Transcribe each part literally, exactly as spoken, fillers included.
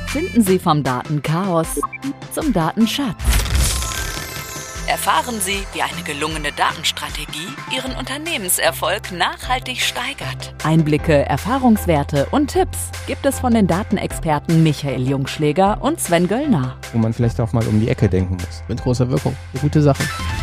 Finden Sie vom Datenchaos zum Datenschatz. Erfahren Sie, wie eine gelungene Datenstrategie Ihren Unternehmenserfolg nachhaltig steigert. Einblicke, Erfahrungswerte und Tipps gibt es von den Datenexperten Michael Jungschläger und Sven Göllner. Wo man vielleicht auch mal um die Ecke denken muss. Mit großer Wirkung. Eine gute Sache.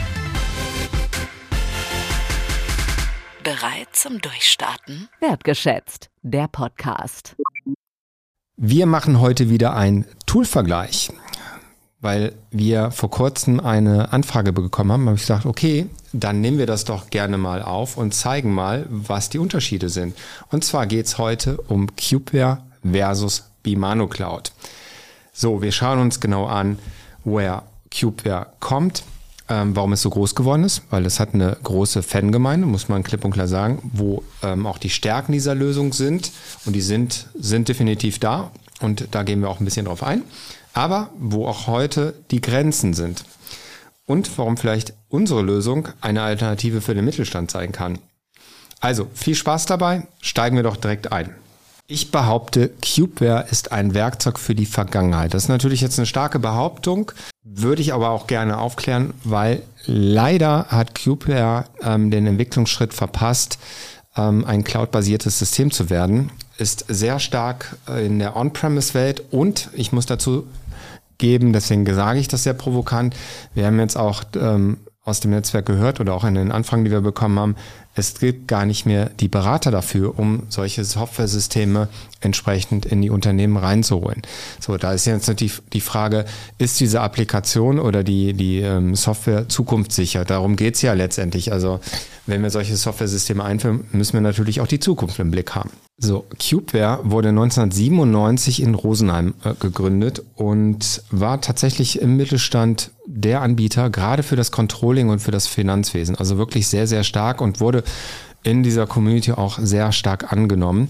Bereit zum Durchstarten? Wertgeschätzt, der Podcast. Wir machen heute wieder einen Toolvergleich, weil wir vor kurzem eine Anfrage bekommen haben. Da habe ich gesagt, okay, dann nehmen wir das doch gerne mal auf und zeigen mal, was die Unterschiede sind. Und zwar geht es heute um Cubeware versus Bimano Cloud. So, wir schauen uns genau an, woher Cubeware kommt, ähm, warum es so groß geworden ist, weil es hat eine große Fangemeinde, muss man klipp und klar sagen, wo ähm, auch die Stärken dieser Lösung sind. Und die sind, sind definitiv da und da gehen wir auch ein bisschen drauf ein. Aber wo auch heute die Grenzen sind und warum vielleicht unsere Lösung eine Alternative für den Mittelstand sein kann. Also viel Spaß dabei, steigen wir doch direkt ein. Ich behaupte, Cubeware ist ein Werkzeug für die Vergangenheit. Das ist natürlich jetzt eine starke Behauptung, würde ich aber auch gerne aufklären, weil leider hat Cubeware ähm, den Entwicklungsschritt verpasst, ähm, ein cloud-basiertes System zu werden. Ist sehr stark in der On-Premise-Welt und ich muss dazu geben, deswegen sage ich das sehr provokant. Wir haben jetzt auch ähm, aus dem Netzwerk gehört oder auch in den Anfragen, die wir bekommen haben, es gibt gar nicht mehr die Berater dafür, um solche Software-Systeme entsprechend in die Unternehmen reinzuholen. So, da ist jetzt natürlich die Frage, ist diese Applikation oder die, die ähm, Software zukunftssicher? Darum geht's ja letztendlich. Also wenn wir solche Software-Systeme einführen, müssen wir natürlich auch die Zukunft im Blick haben. So, Cubeware wurde neunzehnhundertsiebenundneunzig in Rosenheim äh, gegründet und war tatsächlich im Mittelstand der Anbieter, gerade für das Controlling und für das Finanzwesen. Also wirklich sehr, sehr stark und wurde in dieser Community auch sehr stark angenommen.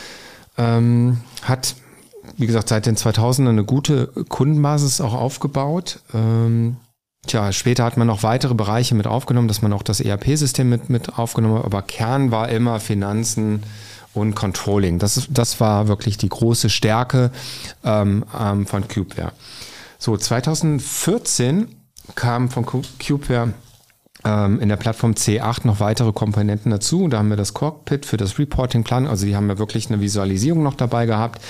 Ähm, hat, wie gesagt, seit den zweitausendern eine gute Kundenbasis auch aufgebaut. Ähm, tja, später hat man noch weitere Bereiche mit aufgenommen, dass man auch das E R P-System mit, mit aufgenommen hat, aber Kern war immer Finanzen und Controlling. Das, ist, das war wirklich die große Stärke ähm, ähm, von Cubeware. So, zweitausendvierzehn kamen von Cubeware ähm, in der Plattform C acht noch weitere Komponenten dazu. Da haben wir das Cockpit für das Reporting-Plan, also die haben ja wirklich eine Visualisierung noch dabei gehabt.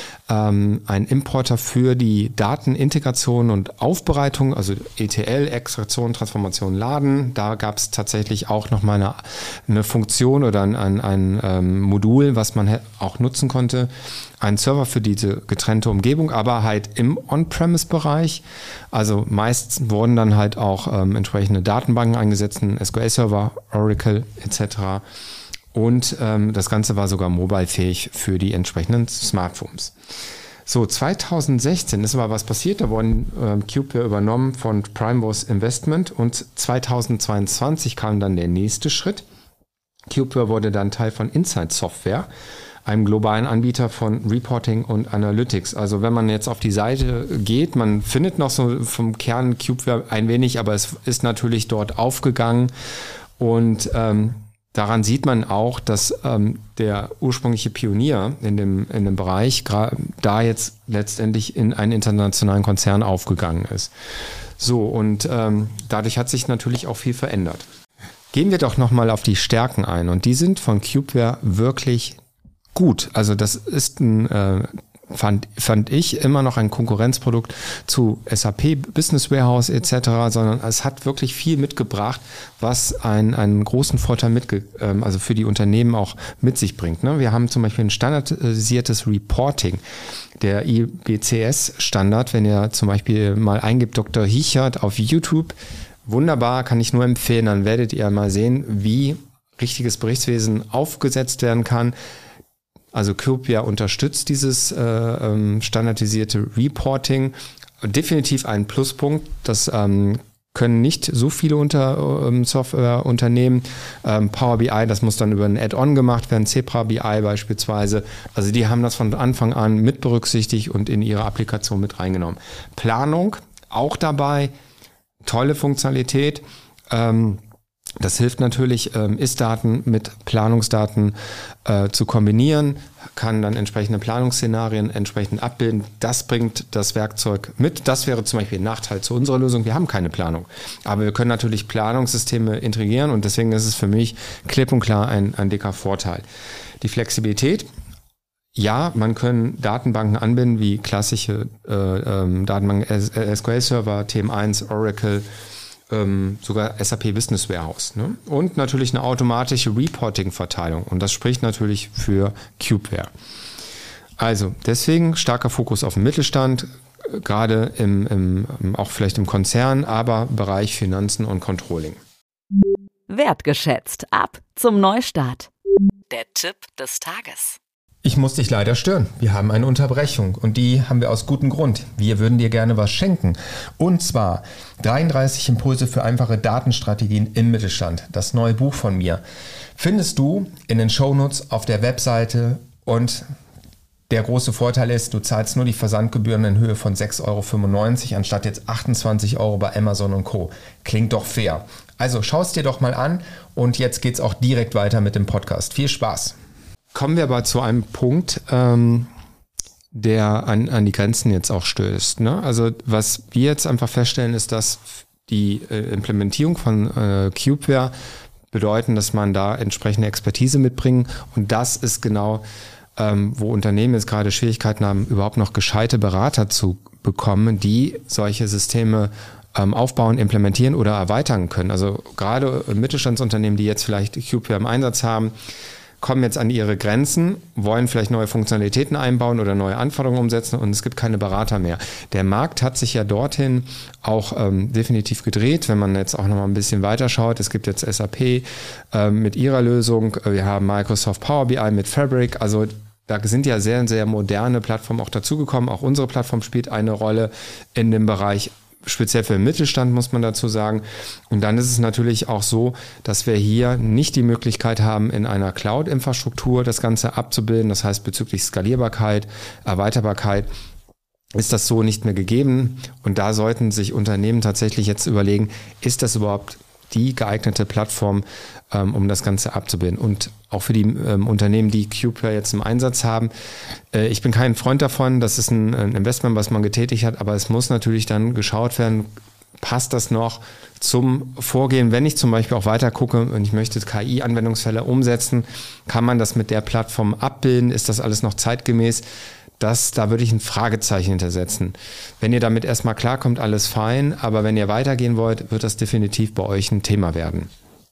Ähm, ein Importer für die Datenintegration und Aufbereitung, also E T L, Extraktion, Transformation, Laden. Da gab es tatsächlich auch nochmal eine, eine Funktion oder ein, ein, ein ähm, Modul, was man auch nutzen konnte. Ein Server für diese getrennte Umgebung, aber halt im On-Premise-Bereich. Also meist wurden dann halt auch ähm, entsprechende Datenbanken eingesetzt, ein S Q L-Server, Oracle et cetera. Und ähm, das Ganze war sogar mobile-fähig für die entsprechenden Smartphones. So, zweitausendsechzehn ist aber was passiert. Da wurden ähm, Cubeware übernommen von Primevos Investment und zweitausendzweiundzwanzig kam dann der nächste Schritt. Cubeware wurde dann Teil von Insight Software, einem globalen Anbieter von Reporting und Analytics. Also wenn man jetzt auf die Seite geht, man findet noch so vom Kern Cubeware ein wenig, aber es ist natürlich dort aufgegangen und ähm, daran sieht man auch, dass ähm, der ursprüngliche Pionier in dem, in dem Bereich gra- da jetzt letztendlich in einen internationalen Konzern aufgegangen ist. So, und ähm, dadurch hat sich natürlich auch viel verändert. Gehen wir doch nochmal auf die Stärken ein und die sind von Cubeware wirklich gut. Also das ist ein, äh, fand, fand ich immer noch ein Konkurrenzprodukt zu S A P, Business Warehouse et cetera, sondern es hat wirklich viel mitgebracht, was einen, einen großen Vorteil mitge, ähm, also für die Unternehmen auch mit sich bringt. Ne? Wir haben zum Beispiel ein standardisiertes Reporting. Der I B C S-Standard, wenn ihr zum Beispiel mal eingibt Doktor Hiechert auf YouTube, wunderbar, kann ich nur empfehlen, dann werdet ihr mal sehen, wie richtiges Berichtswesen aufgesetzt werden kann. Also Cubeware unterstützt dieses äh, standardisierte Reporting. Definitiv ein Pluspunkt. Das ähm, können nicht so viele unter, ähm, Softwareunternehmen. Ähm, Power B I, das muss dann über ein Add-on gemacht werden, Zebra B I beispielsweise. Also die haben das von Anfang an mit berücksichtigt und in ihre Applikation mit reingenommen. Planung auch dabei, tolle Funktionalität. Ähm, Das hilft natürlich, ähm, Ist-Daten mit Planungsdaten äh, zu kombinieren. kann dann entsprechende Planungsszenarien entsprechend abbilden. Das bringt das Werkzeug mit. Das wäre zum Beispiel ein Nachteil zu unserer Lösung. Wir haben keine Planung. Aber wir können natürlich Planungssysteme integrieren und deswegen ist es für mich klipp und klar ein, ein dicker Vorteil. Die Flexibilität. Ja, man kann Datenbanken anbinden wie klassische äh, ähm, Datenbanken, S Q L-Server, T M eins, Oracle, ähm, sogar S A P Business Warehouse. Ne? Und natürlich eine automatische Reporting-Verteilung. Und das spricht natürlich für Cubeware. Also deswegen starker Fokus auf den Mittelstand, gerade im, im, auch vielleicht im Konzern, aber Bereich Finanzen und Controlling. Wertgeschätzt. Ab zum Neustart. Der Tipp des Tages. Ich muss dich leider stören. Wir haben eine Unterbrechung und die haben wir aus gutem Grund. Wir würden dir gerne was schenken. Und zwar dreiunddreißig Impulse für einfache Datenstrategien im Mittelstand. Das neue Buch von mir findest du in den Shownotes auf der Webseite und der große Vorteil ist, du zahlst nur die Versandgebühren in Höhe von sechs Euro fünfundneunzig anstatt jetzt achtundzwanzig Euro bei Amazon und Co. Klingt doch fair. Also schau es dir doch mal an und jetzt geht's auch direkt weiter mit dem Podcast. Viel Spaß! Kommen wir aber zu einem Punkt, ähm, der an, an die Grenzen jetzt auch stößt. Ne? Also was wir jetzt einfach feststellen, ist, dass die äh, Implementierung von äh, Cubeware bedeuten, dass man da entsprechende Expertise mitbringen. Und das ist genau, ähm, wo Unternehmen jetzt gerade Schwierigkeiten haben, überhaupt noch gescheite Berater zu bekommen, die solche Systeme ähm, aufbauen, implementieren oder erweitern können. Also gerade Mittelstandsunternehmen, die jetzt vielleicht Cubeware im Einsatz haben, kommen jetzt an ihre Grenzen, wollen vielleicht neue Funktionalitäten einbauen oder neue Anforderungen umsetzen und es gibt keine Berater mehr. Der Markt hat sich ja dorthin auch ähm, definitiv gedreht, wenn man jetzt auch noch mal ein bisschen weiter schaut. Es gibt jetzt S A P äh, mit ihrer Lösung, wir haben Microsoft Power B I mit Fabric, also da sind ja sehr, sehr moderne Plattformen auch dazugekommen. Auch unsere Plattform spielt eine Rolle in dem Bereich, speziell für den Mittelstand, muss man dazu sagen. Und dann ist es natürlich auch so, dass wir hier nicht die Möglichkeit haben, in einer Cloud-Infrastruktur das Ganze abzubilden. Das heißt, bezüglich Skalierbarkeit, Erweiterbarkeit ist das so nicht mehr gegeben. Und da sollten sich Unternehmen tatsächlich jetzt überlegen, ist das überhaupt die geeignete Plattform, ähm, um das Ganze abzubilden. Und auch für die ähm, Unternehmen, die Cubeware jetzt im Einsatz haben. Äh, ich bin kein Freund davon, das ist ein, ein Investment, was man getätigt hat, aber es muss natürlich dann geschaut werden, passt das noch zum Vorgehen, wenn ich zum Beispiel auch weiter gucke und ich möchte K I-Anwendungsfälle umsetzen, kann man das mit der Plattform abbilden, ist das alles noch zeitgemäß? Das, da würde ich ein Fragezeichen hintersetzen. Wenn ihr damit erstmal klarkommt, alles fein, aber wenn ihr weitergehen wollt, wird das definitiv bei euch ein Thema werden.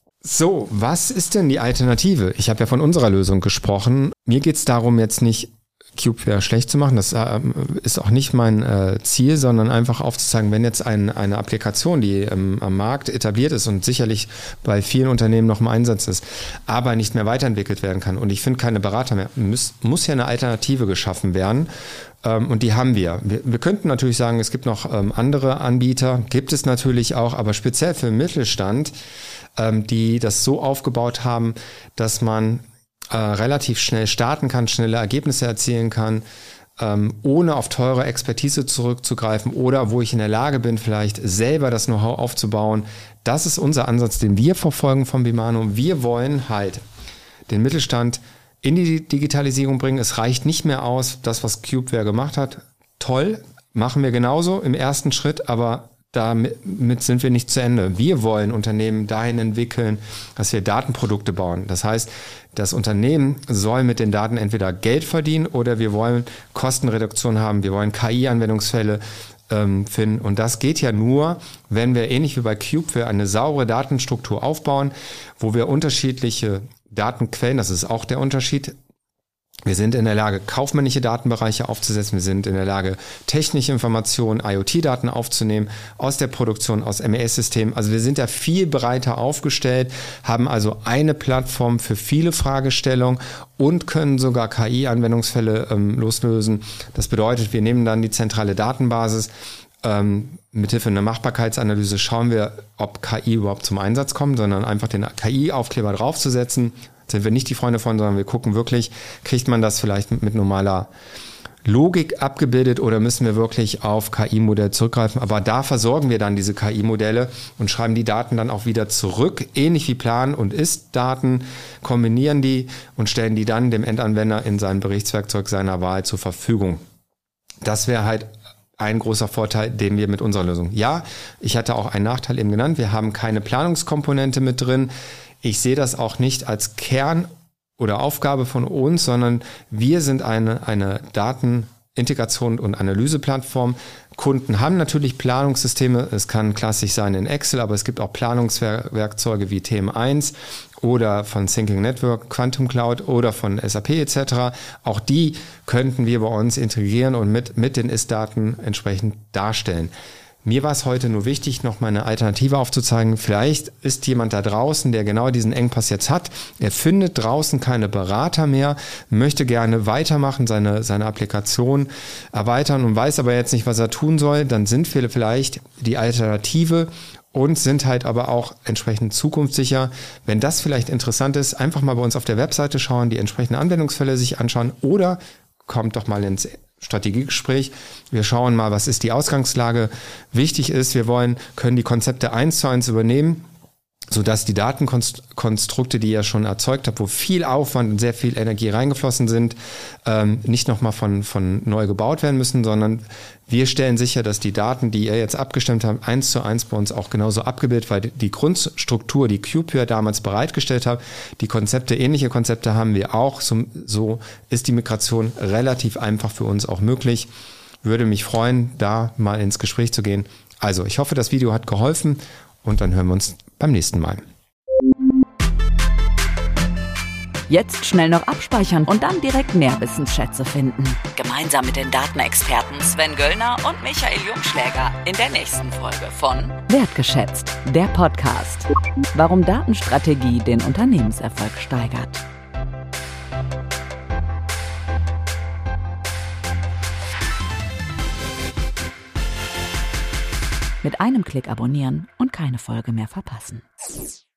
So, was ist denn die Alternative? Ich habe ja von unserer Lösung gesprochen. Mir geht es darum, jetzt nicht Cubeware schlecht zu machen. Das äh, ist auch nicht mein äh, Ziel, sondern einfach aufzuzeigen, wenn jetzt ein, eine Applikation, die ähm, am Markt etabliert ist und sicherlich bei vielen Unternehmen noch im Einsatz ist, aber nicht mehr weiterentwickelt werden kann und ich finde keine Berater mehr, muss, muss ja eine Alternative geschaffen werden. Ähm, und die haben wir. wir. Wir könnten natürlich sagen, es gibt noch ähm, andere Anbieter, gibt es natürlich auch, aber speziell für den Mittelstand, ähm, die das so aufgebaut haben, dass man Äh, relativ schnell starten kann, schnelle Ergebnisse erzielen kann, ähm, ohne auf teure Expertise zurückzugreifen oder wo ich in der Lage bin, vielleicht selber das Know-how aufzubauen. Das ist unser Ansatz, den wir verfolgen von Bimano. Wir wollen halt den Mittelstand in die Digitalisierung bringen. Es reicht nicht mehr aus, das, was Cubeware gemacht hat. Toll, machen wir genauso im ersten Schritt, aber damit sind wir nicht zu Ende. Wir wollen Unternehmen dahin entwickeln, dass wir Datenprodukte bauen. Das heißt, das Unternehmen soll mit den Daten entweder Geld verdienen oder wir wollen Kostenreduktion haben. Wir wollen K I-Anwendungsfälle ähm, finden. Und das geht ja nur, wenn wir ähnlich wie bei Cubeware eine saubere Datenstruktur aufbauen, wo wir unterschiedliche Datenquellen, das ist auch der Unterschied. Wir sind in der Lage, kaufmännische Datenbereiche aufzusetzen. Wir sind in der Lage, technische Informationen, I O T-Daten aufzunehmen aus der Produktion, aus M E S-Systemen. Also wir sind da viel breiter aufgestellt, haben also eine Plattform für viele Fragestellungen und können sogar K I-Anwendungsfälle ähm, loslösen. Das bedeutet, wir nehmen dann die zentrale Datenbasis. Ähm, mithilfe einer Machbarkeitsanalyse schauen wir, ob K I überhaupt zum Einsatz kommt, sondern einfach den K I-Aufkleber draufzusetzen. Sind wir nicht die Freunde von, sondern wir gucken wirklich, kriegt man das vielleicht mit, mit normaler Logik abgebildet oder müssen wir wirklich auf K I-Modelle zurückgreifen? Aber da versorgen wir dann diese K I-Modelle und schreiben die Daten dann auch wieder zurück, ähnlich wie Plan- und Ist-Daten, kombinieren die und stellen die dann dem Endanwender in sein Berichtswerkzeug seiner Wahl zur Verfügung. Das wäre halt ein großer Vorteil, den wir mit unserer Lösung. Ja, ich hatte auch einen Nachteil eben genannt. Wir haben keine Planungskomponente mit drin. Ich sehe das auch nicht als Kern oder Aufgabe von uns, sondern wir sind eine, eine Datenintegration und Analyseplattform. Kunden haben natürlich Planungssysteme, es kann klassisch sein in Excel, aber es gibt auch Planungswerkzeuge wie T M eins oder von Thinking Network, Quantum Cloud oder von S A P et cetera. Auch die könnten wir bei uns integrieren und mit, mit den Ist-Daten entsprechend darstellen. Mir war es heute nur wichtig, noch mal eine Alternative aufzuzeigen. Vielleicht ist jemand da draußen, der genau diesen Engpass jetzt hat. Er findet draußen keine Berater mehr, möchte gerne weitermachen, seine, seine Applikation erweitern und weiß aber jetzt nicht, was er tun soll. Dann sind wir vielleicht die Alternative und sind halt aber auch entsprechend zukunftssicher. Wenn das vielleicht interessant ist, einfach mal bei uns auf der Webseite schauen, die entsprechenden Anwendungsfälle sich anschauen oder kommt doch mal ins Strategiegespräch. Wir schauen mal, was ist die Ausgangslage. Wichtig ist, wir wollen, können die Konzepte eins zu eins übernehmen, sodass die Datenkonstrukte, die ihr schon erzeugt habt, wo viel Aufwand und sehr viel Energie reingeflossen sind, ähm, nicht nochmal von, von neu gebaut werden müssen, sondern wir stellen sicher, dass die Daten, die ihr jetzt abgestimmt habt, eins zu eins bei uns auch genauso abgebildet, weil die Grundstruktur, die Cupia damals bereitgestellt hat, die Konzepte, ähnliche Konzepte haben wir auch. So, so ist die Migration relativ einfach für uns auch möglich. Würde mich freuen, da mal ins Gespräch zu gehen. Also, ich hoffe, das Video hat geholfen und dann hören wir uns beim nächsten Mal. Jetzt schnell noch abspeichern und dann direkt Nährwissensschätze finden. Gemeinsam mit den Datenexperten Sven Göllner und Michael Jungschläger in der nächsten Folge von Wertgeschätzt, der Podcast. Warum Datenstrategie den Unternehmenserfolg steigert. Mit einem Klick abonnieren und keine Folge mehr verpassen.